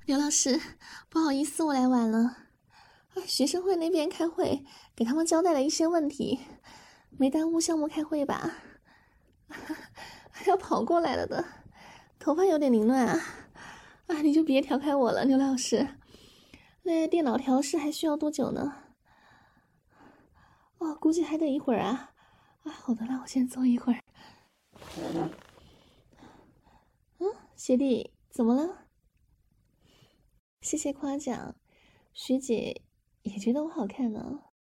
刘老师，不好意思，我来晚了。学生会那边开会，给他们交代了一些问题，没耽误项目开会吧？要跑过来了的，头发有点凌乱啊！你就别调侃我了，刘老师。那电脑调试还需要多久呢？哦，估计还得一会儿啊。好的了，我先坐一会儿。学弟，怎么了？谢谢夸奖，学姐也觉得我好看呢。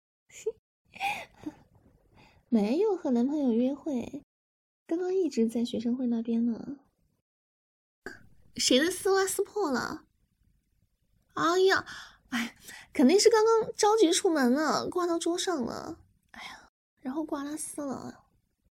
没有和男朋友约会，刚刚一直在学生会那边呢。谁的丝袜撕破了？哎呀，肯定是刚刚着急出门了，挂到桌上了。然后挂拉丝了。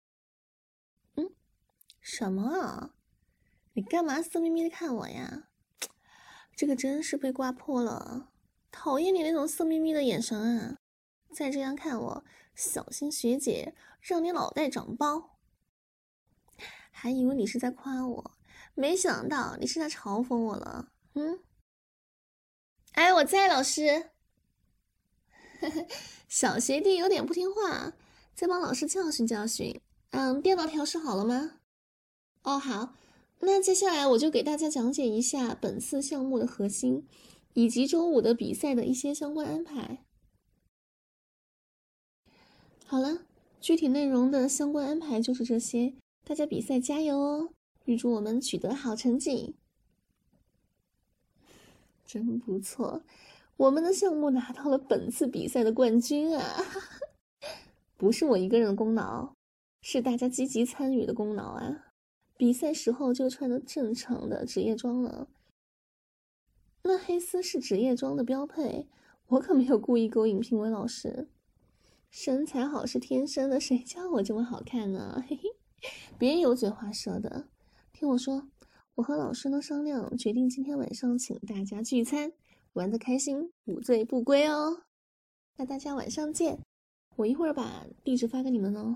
什么啊？你干嘛色眯眯的看我呀？这个真是被挂破了，讨厌你那种色眯眯的眼神啊！再这样看我，小心学姐让你脑袋长包。还以为你是在夸我，没想到你是在嘲讽我了。我在，老师。小学弟有点不听话，再帮老师教训教训。电脑调试好了吗？哦，好。那接下来我就给大家讲解一下本次项目的核心，以及周五的比赛的一些相关安排。好了，具体内容的相关安排就是这些，大家比赛加油哦！预祝我们取得好成绩。真不错，我们的项目拿到了本次比赛的冠军啊！不是我一个人的功劳，是大家积极参与的功劳啊！比赛时候就穿的正常的职业装了，那黑丝是职业装的标配，我可没有故意勾引评委老师。身材好是天生的，谁叫我这么好看呢？嘿嘿，别油嘴滑舌的，听我说，我和老师呢商量，决定今天晚上请大家聚餐，玩得开心，不醉不归哦。那大家晚上见，我一会儿把地址发给你们哦。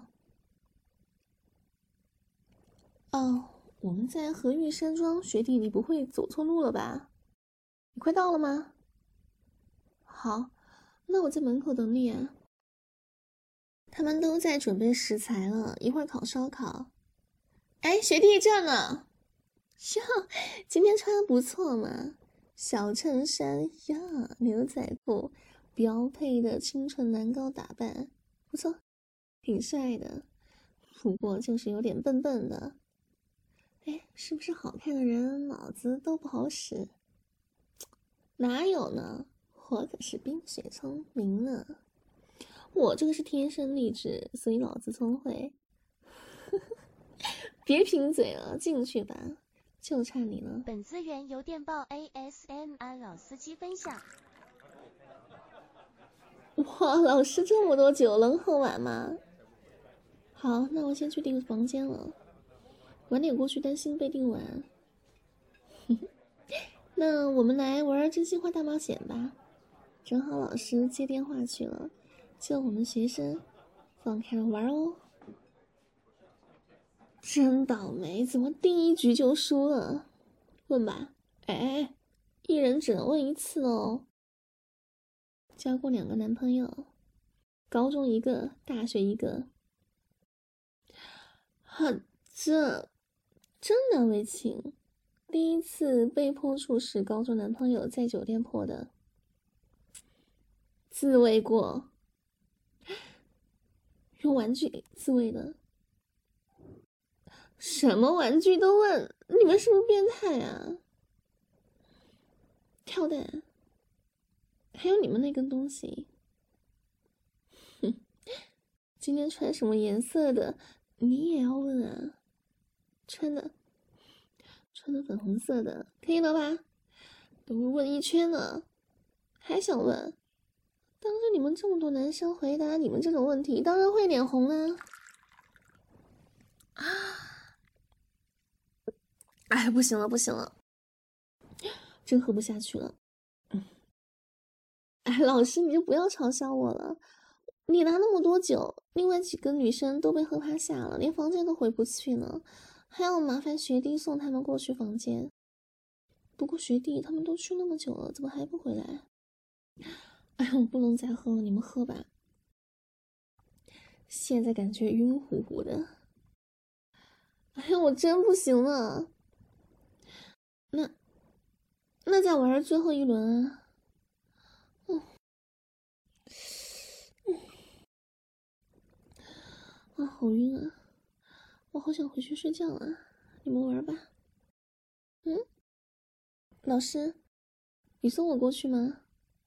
我们在和玉山庄，学弟你不会走错路了吧？你快到了吗？好，那我在门口等你啊。他们都在准备食材了，一会儿烤烧烤。学弟这呢？哟，今天穿的不错嘛，小衬衫呀，牛仔裤，标配的清纯男高打扮，不错，挺帅的。不过就是有点笨笨的。是不是好看的人脑子都不好使？哪有呢？我可是冰雪聪明呢。我这个是天生丽质，所以脑子聪慧。别贫嘴了，进去吧，就差你了。 本资源由电报 ASMR 老司机分享。 哇，老师这么多酒能喝完吗？好，那我先去订房间了，晚点过去担心被订完。那我们来玩真心话大冒险吧，正好老师接电话去了，就我们学生放开了玩哦。真倒霉，怎么第一局就输了？问吧，一人只能问一次哦。交过2个男朋友，高中一个，大学一个。这真难为情。第一次被迫处使高中男朋友在酒店破的，自慰过，用玩具自慰的。什么玩具都问，你们是不是变态啊？跳蛋，还有你们那根东西。哼，今天穿什么颜色的？你也要问啊？穿的粉红色的，可以了吧？都问一圈了，还想问？当着你们这么多男生回答你们这种问题，当然会脸红啊！不行了，不行了，真喝不下去了。老师你就不要嘲笑我了。你拿那么多酒，另外几个女生都被喝趴下了，连房间都回不去了，还要麻烦学弟送他们过去房间。 不过学弟他们都去那么久了，怎么还不回来？哎呀，我不能再喝了，你们喝吧。现在感觉晕乎乎的。哎呀，我真不行了。那再玩最后一轮啊。啊，好晕啊！我好想回去睡觉啊！你们玩吧。老师，你送我过去吗？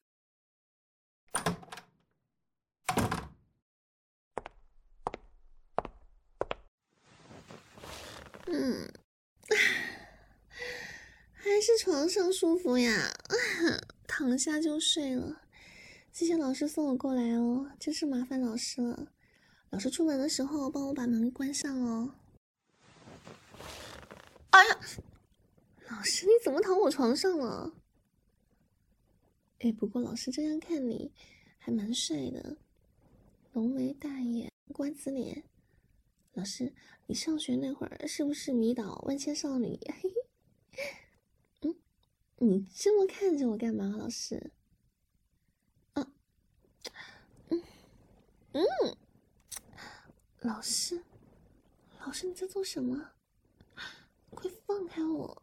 还是床上舒服呀，躺下就睡了。谢谢老师送我过来哦，真是麻烦老师了。老师出门的时候帮我把门关上哦。哎呀，老师你怎么躺我床上了？哎，不过老师这样看你还蛮帅的，浓眉大眼，瓜子脸。老师，你上学那会儿是不是迷倒万千少女？嘿嘿，你这么看着我干嘛，老师？老师，你在做什么？快放开我！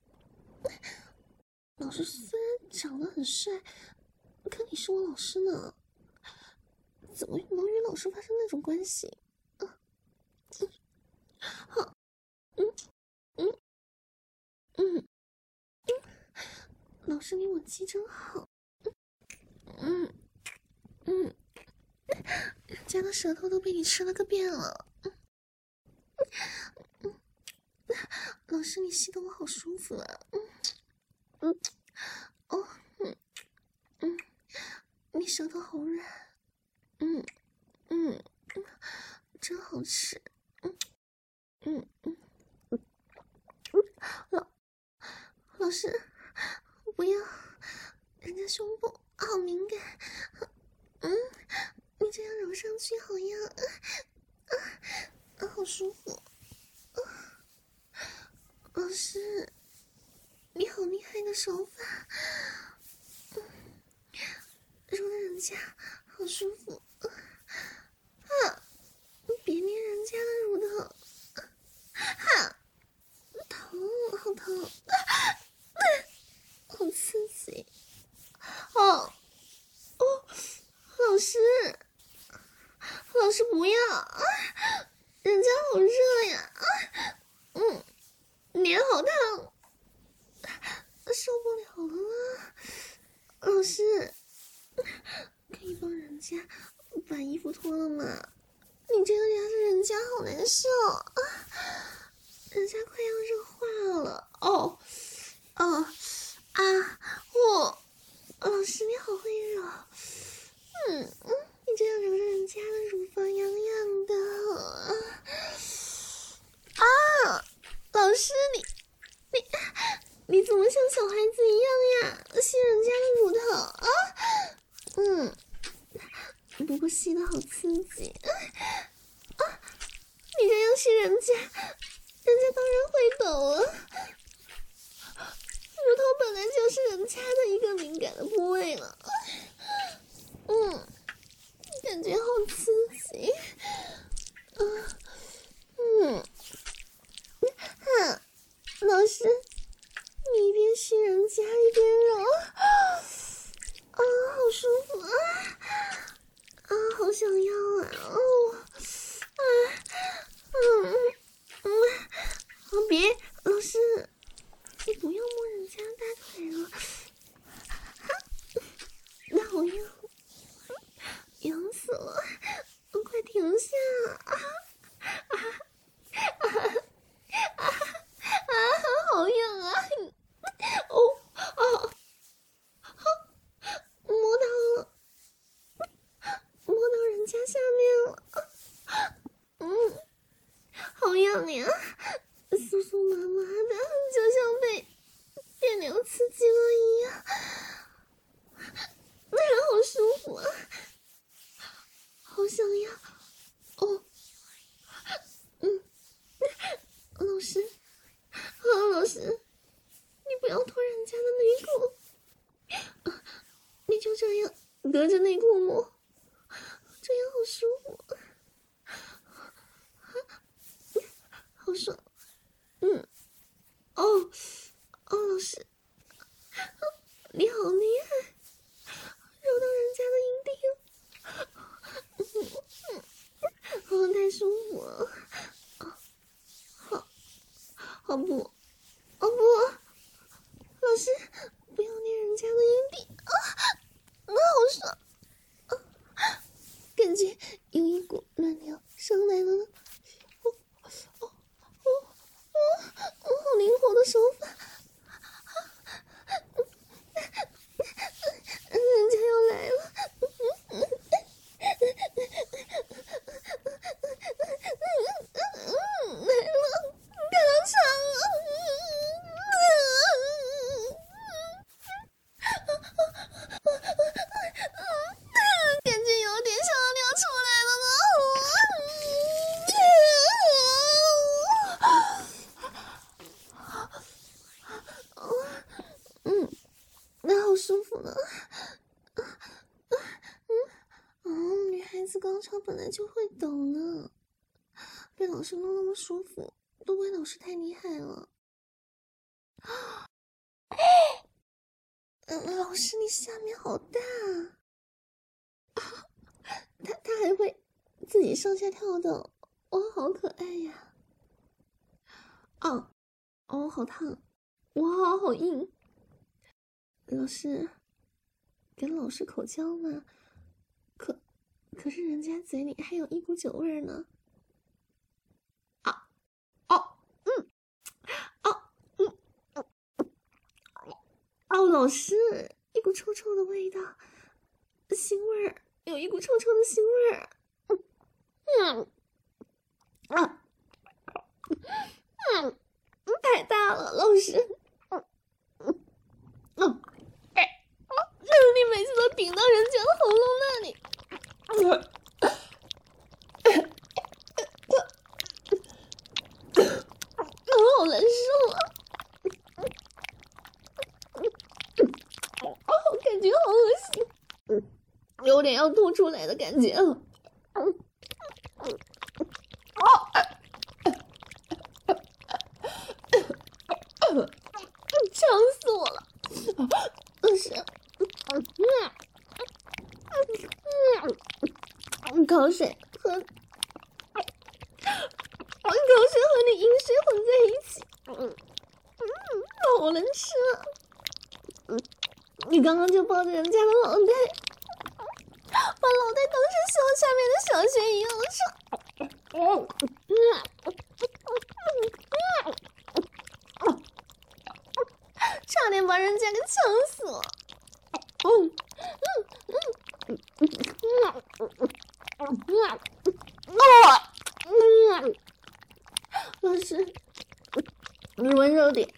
老师虽然长得很帅，可你是我老师呢，怎么能与老师发生那种关系？好，老师你吻技真好，人家的舌头都被你吃了个遍了。老师你吸得我好舒服啊！你舌头好软，真好吃。老师，不要，人家胸部好敏感。你这样揉上去好痒，好舒服。老师，你好厉害的手法，揉的人家好舒服。别捏人家的乳头，疼，好疼，好刺激。老师不要，人家好热呀，脸好烫，受不了了。老师，可以帮人家把衣服脱了吗？你这样压着人家好难受，人家快要热化了。老师你好会揉，你这样揉着人家的乳房痒痒的。老师你怎么像小孩子一样呀？吸人家的乳头不过吸的好刺激。你这样吸人家当然会抖了。乳头本来就是人家的一个敏感的部位了，感觉好刺激，老师，你一边吸人家一边揉，好舒服好想要别，老师。你不要摸人家大腿了，那好痒，痒死了！快停下！好痒啊！摸到人家下面了，好痒呀！酥酥麻麻的，就像被电流刺激了一样，那人好舒服啊，好想要。老师，你不要脱人隔着内裤摸，这样好舒服，好爽。哦，老师，你好厉害，揉到人家的阴蒂了，太舒服了。好不，老师，不要捏人家的阴蒂好爽感觉有一股暖流上来了呢。好灵活的手法，人家要来了，来了，赶上感觉有点想要尿出来了呢。那好舒服呢。女孩子高潮本来就会抖呢，被老师弄那么舒服，都怪老师太厉害了。老师你下面好大他还会自己上下跳的，哇，好可爱呀。好烫，哇，好硬。老师，跟老师口交嘛，可是人家嘴里还有一股酒味呢。老师，一股臭臭的味道，腥味儿，有一股臭臭的腥味儿。太大了，老师。你每次都顶到人家的喉咙那里。好难受啊。感觉好恶心，有点要吐出来的感觉了。呛死我了！老师，口水和你饮水混在一起，好难吃啊！你刚刚就抱着人家的脑袋，把脑袋当成下面的小学一样的差点把人家给呛死了。老师，你温柔点，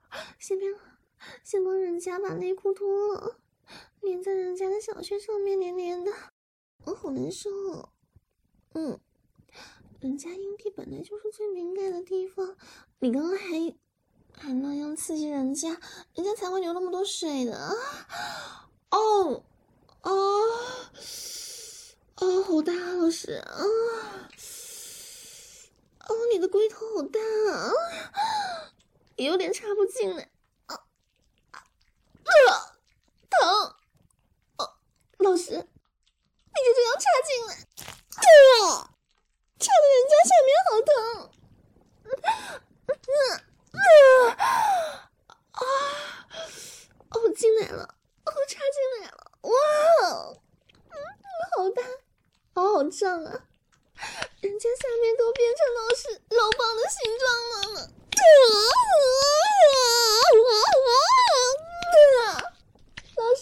先帮人家把内裤脱了，粘在人家的小穴上面黏黏的，我好难受哦。人家阴蒂本来就是最敏感的地方，你刚刚还那样刺激人家才会流那么多水的。好大，老师你的龟头好大啊，也有点插不进来。疼！老师，你就这样插进来，插的人家下面好疼。进来了，插进来了，哇，好大，好胀啊！人家下面都变成老师肉棒的形状了呢。老师，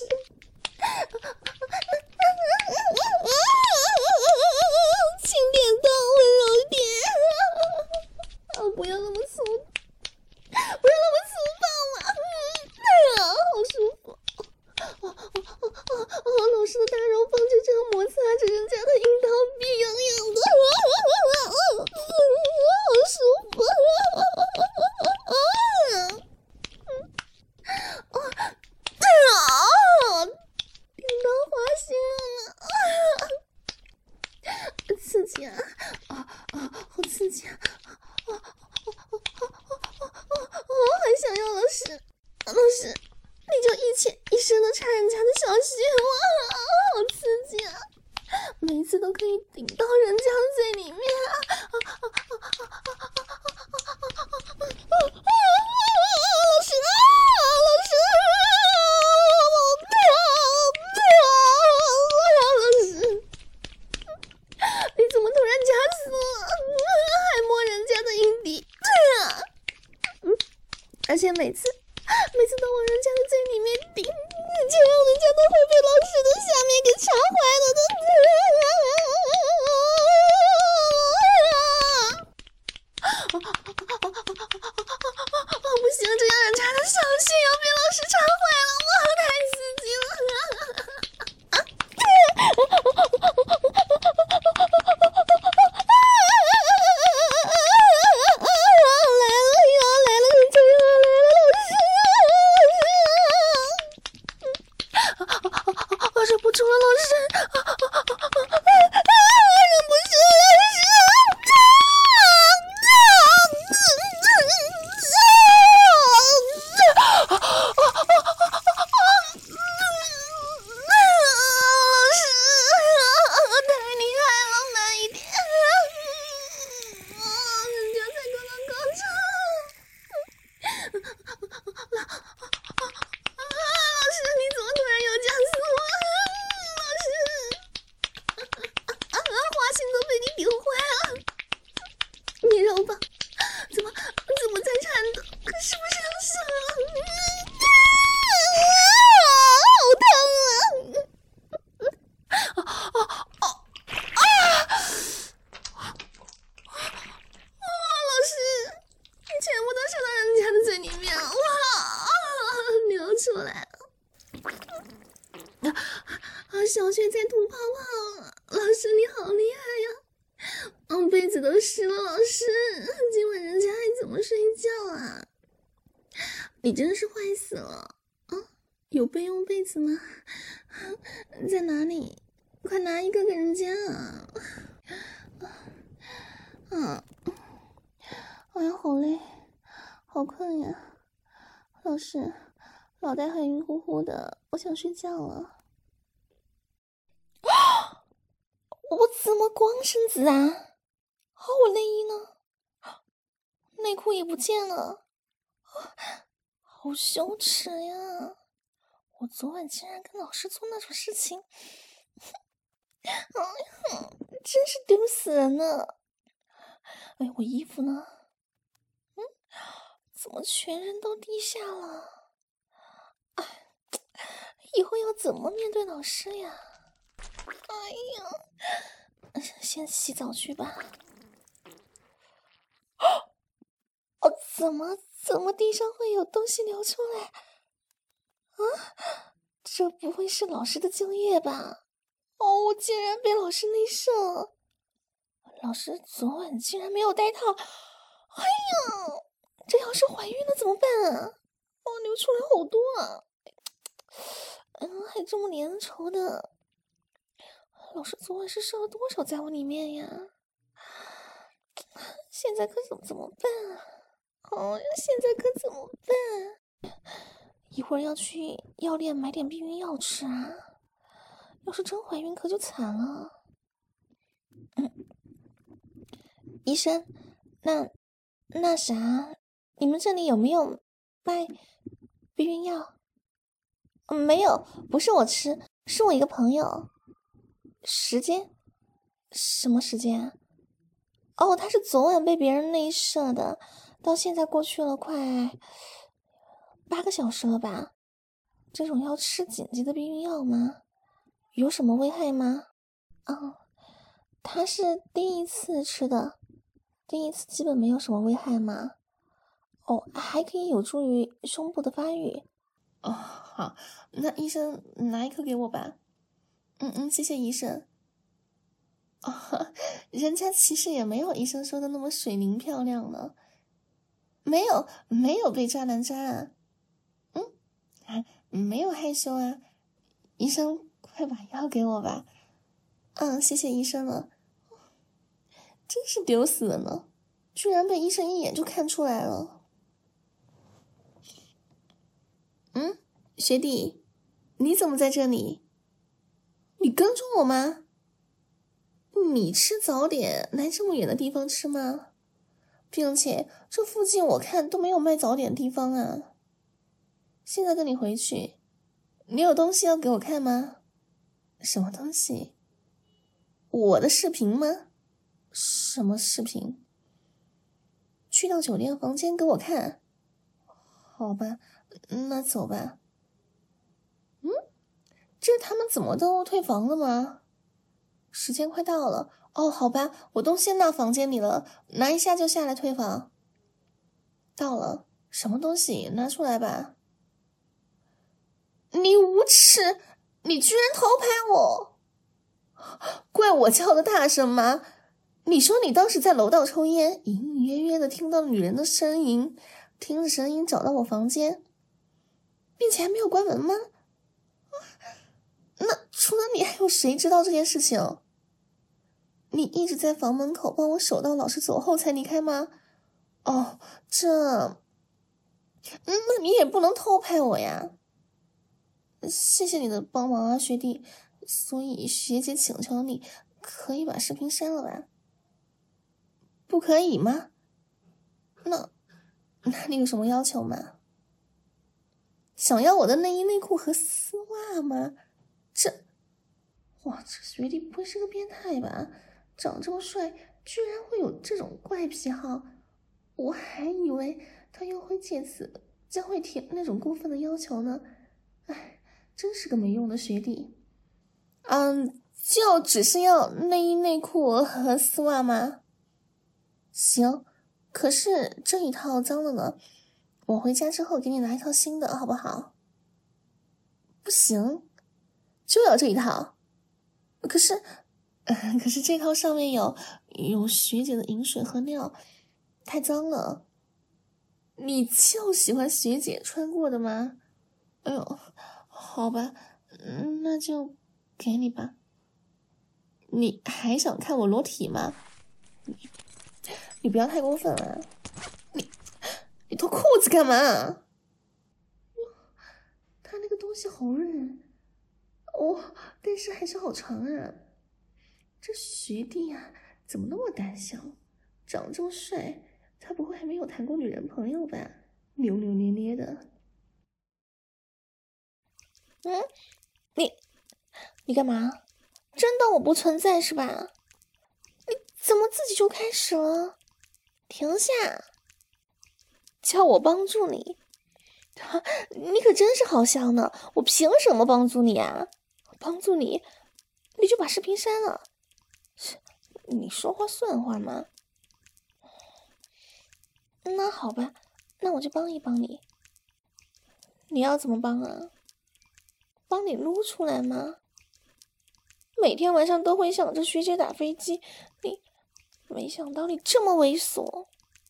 轻点动，温柔点，不要那么粗， 而且每次到往人家的嘴里面顶，结果人家都会被老师的下面给插坏了的。不行，这样人家的小心要被老师插坏了，我太刺激了。小雪在吐泡泡，老师你好厉害呀！被子都湿了，老师，今晚人家还怎么睡觉啊？你真是坏死了！有备用被子吗？在哪里？快拿一个给人家啊！哎呀，好累，好困呀！老师，脑袋很晕乎乎的，我想睡觉了。我怎么光身子啊？我内衣呢？内裤也不见了，好羞耻呀！我昨晚竟然跟老师做那种事情，真是丢死人了！哎，我衣服呢？怎么全扔到地下了？以后要怎么面对老师呀？哎呀！先洗澡去吧。怎么地上会有东西流出来？这不会是老师的精液吧？我竟然被老师内射了！老师昨晚竟然没有戴套！哎呀，这要是怀孕了怎么办啊？流出来好多啊！还这么粘稠的。老师昨晚是射了多少在我里面呀？现在可怎么办啊？现在可怎么办？一会儿要去药店买点避孕药吃啊！要是真怀孕可就惨了。医生，那啥，你们这里有没有卖避孕药？没有，不是我吃，是我一个朋友。时间？什么时间？他是昨晚被别人内射的，到现在过去了快8个小时了吧？这种要吃紧急的避孕药吗？有什么危害吗？他是第一次吃的，第一次基本没有什么危害吗？还可以有助于胸部的发育。好，那医生拿一颗给我吧。谢谢医生。人家其实也没有医生说的那么水灵漂亮呢，没有被渣男渣啊，没有害羞啊，医生快把药给我吧。谢谢医生了，真是丢死了呢，居然被医生一眼就看出来了。学弟，你怎么在这里？你跟踪我吗？你吃早点来这么远的地方吃吗？并且这附近我看都没有卖早点的地方啊。现在跟你回去，你有东西要给我看吗？什么东西？我的视频吗？什么视频？去到酒店房间给我看。 好吧，那走吧。这他们怎么都退房了吗？时间快到了。哦，好吧，我东西到房间里了，拿一下就下来退房。到了，什么东西？拿出来吧。你无耻！你居然偷拍我！怪我叫的大声吗？你说你当时在楼道抽烟，隐隐约约的听到女人的声音，听着声音找到我房间，并且还没有关门吗？那除了你还有谁知道这件事情？你一直在房门口帮我守到老师走后才离开吗？哦，那你也不能偷拍我呀。谢谢你的帮忙啊，学弟。所以学姐请求你，可以把视频删了吧？不可以吗？那你有什么要求吗？想要我的内衣内裤和丝袜吗？哇，这学弟不会是个变态吧？长这么帅，居然会有这种怪癖好，我还以为他又会借此将会提那种过分的要求呢。哎，真是个没用的学弟。就只是要内衣内裤和丝袜吗？行，可是这一套脏了呢，我回家之后给你拿一套新的，好不好？不行，就要这一套。可是这套上面有学姐的饮水和尿，太脏了。你就喜欢学姐穿过的吗？哎呦，好吧，那就给你吧。你还想看我裸体吗？你不要太过分了。你脱裤子干嘛？他那个东西好润，但是还是好长啊。这学弟啊，怎么那么胆小？长这么帅，他不会还没有谈过女人朋友吧？扭扭捏捏的。你干嘛？真当我不存在是吧？你怎么自己就开始了？停下！叫我帮助你？你可真是好笑呢！我凭什么帮助你啊？帮助你，你就把视频删了。你说话算话吗？那好吧，那我就帮一帮你。你要怎么帮啊？帮你撸出来吗？每天晚上都会想着学姐打飞机，没想到你这么猥琐。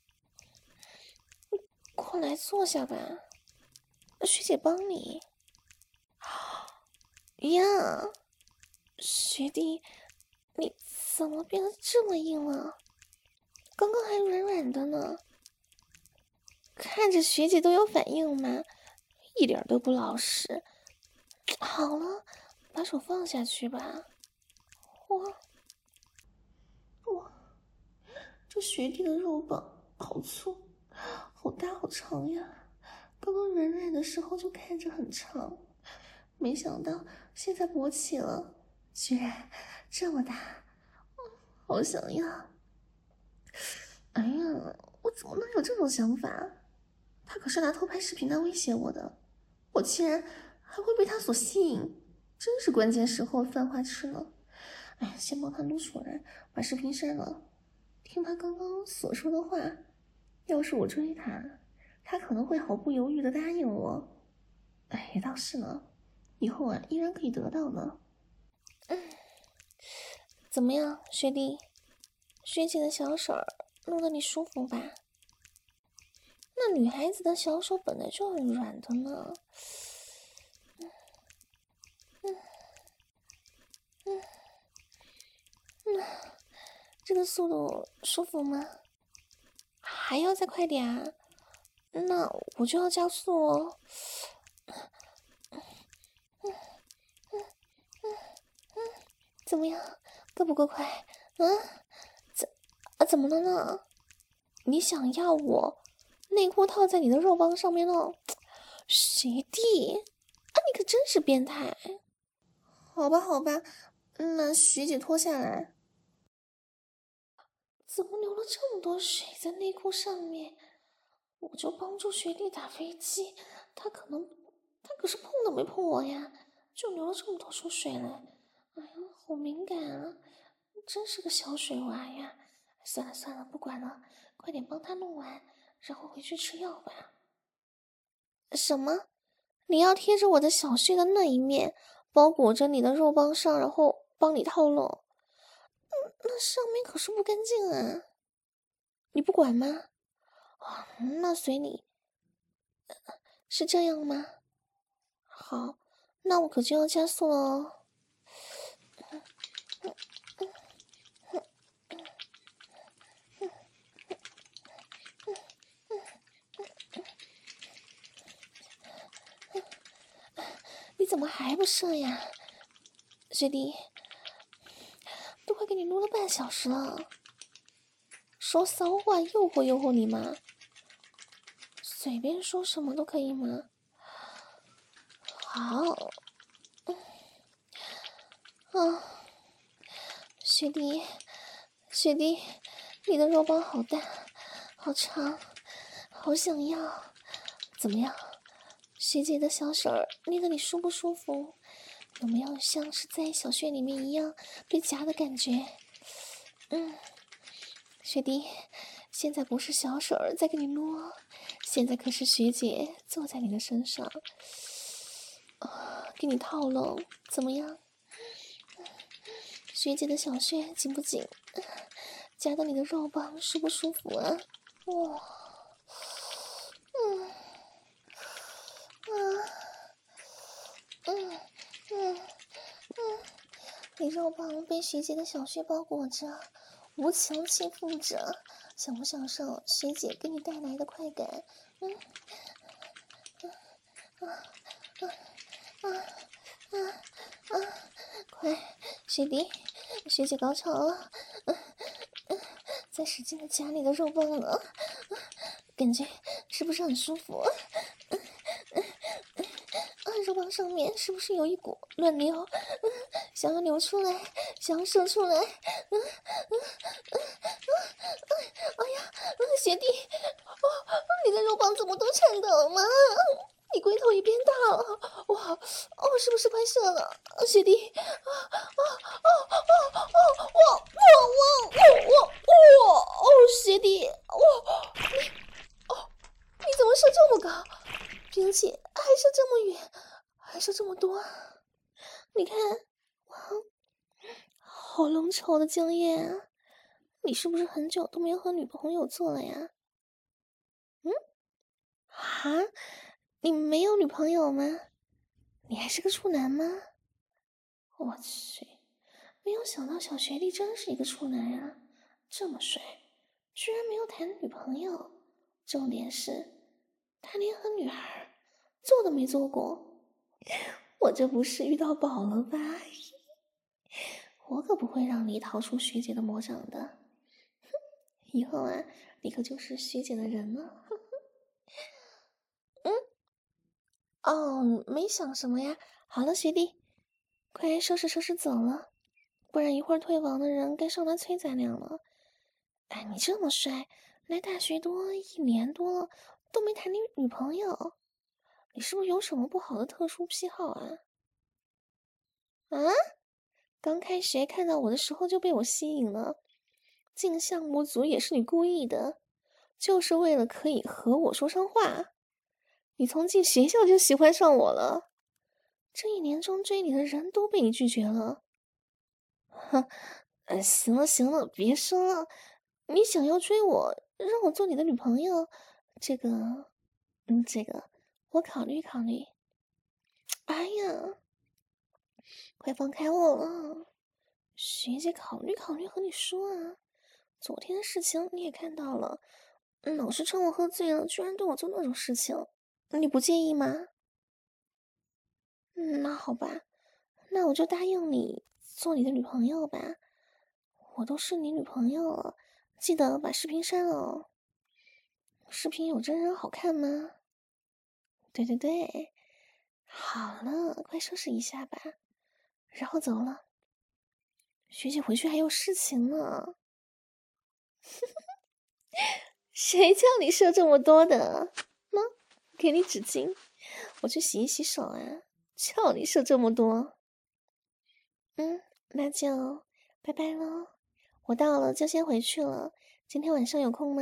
过来坐下吧，学姐帮你。呀，学弟，你怎么变得这么硬了？刚刚还软软的呢。看着学姐都有反应吗？一点都不老实。好了，把手放下去吧。哇，这学弟的肉棒好粗，好大好长呀！刚刚软软的时候就看着很长，没想到现在勃起了，居然这么大，好想要！哎呀，我怎么能有这种想法？他可是拿偷拍视频来威胁我的，我竟然还会被他所吸引，真是关键时候犯花痴了。哎，先帮他撸出来，把视频删了。听他刚刚所说的话，要是我追他，他可能会毫不犹豫的答应我。哎，也倒是呢，以后啊依然可以得到呢。怎么样，学弟？学姐的小手弄得你舒服吧？那女孩子的小手本来就很软的呢。这个速度舒服吗？还要再快点啊？那我就要加速哦。怎么样，够不够快？怎么了呢？你想要我内裤套在你的肉棒上面弄？学弟啊，你可真是变态。好吧，好吧，那学姐脱下来。怎么流了这么多水在内裤上面？ 我就帮助学弟打飞机，他可是碰都没碰我呀，就流了这么多出水来。哎呀，好敏感啊，真是个小水娃呀。算了算了，不管了，快点帮他弄完，然后回去吃药吧。什么？你要贴着我的小穴的那一面，包裹着你的肉棒上，然后帮你套拢？那上面可是不干净啊，你不管吗？啊，那随你。是这样吗？好，那我可就要加速了哦。你怎么还不射呀，学弟？都快给你撸了半小时了，说骚话诱惑诱惑你吗？随便说什么都可以吗？好，学弟，学弟，你的肉棒好大，好长，好想要。怎么样，学姐的小手儿捏得你舒不舒服？有没有像是在小穴里面一样被夹的感觉？学弟，现在不是小手儿在给你摸，现在可是学姐坐在你的身上，给你套拢，怎么样？学姐的小穴紧不紧？夹到你的肉棒舒不舒服啊？哇，你肉棒被学姐的小穴包裹着，无情欺负着，享不享受学姐给你带来的快感？快，学弟，学姐高潮了，在使劲的夹你的肉棒了，感觉是不是很舒服？肉棒上面是不是有一股乱流？想要流出来，想要射出来。哎呀，学弟，你的肉棒怎么都颤抖了吗？你龟头也变大了，哇，是不是快射了？学弟，学弟，你怎么射这么高，并且还射这么远，还射这么多？你看，哇，好浓稠的精液啊！你是不是很久都没有和女朋友做了呀？你没有女朋友吗？你还是个处男吗？我去，没有想到小学弟真是一个处男啊，这么帅，居然没有谈女朋友。重点是，他连和女孩做都没做过。我这不是遇到宝了吧？我可不会让你逃出学姐的魔掌的。以后啊，你可就是学姐的人了。没想什么呀。好了，学弟，快收拾收拾走了，不然一会儿退网的人该上来催咱俩了。哎，你这么帅，来大学多1年多了都没谈女朋友，你是不是有什么不好的特殊癖好啊？啊？刚开学看到我的时候就被我吸引了，镜像不足也是你故意的，就是为了可以和我说上话。你从进学校就喜欢上我了，这1年中追你的人都被你拒绝了。哼，行了行了，别说了。你想要追我，让我做你的女朋友，这个我考虑考虑。哎呀，快放开我了，学姐考虑考虑和你说啊。昨天的事情你也看到了，老是趁我喝醉了，居然对我做那种事情，你不介意吗？那好吧，那我就答应你做你的女朋友吧。我都是你女朋友了，记得把视频删了哦。视频有真人好看吗？对对对，好了，快收拾一下吧，然后走了。学姐回去还有事情呢。 谁叫你射这么多的？喏，给你纸巾，我去洗一洗手啊。叫你射这么多。那就拜拜喽。我到了就先回去了。今天晚上有空吗？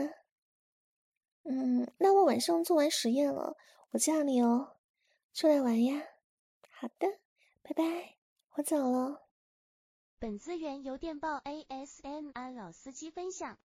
那我晚上做完实验了，我叫你哦。出来玩呀。好的，拜拜，我走了。 本资源由电报 ASMR 老司机分享。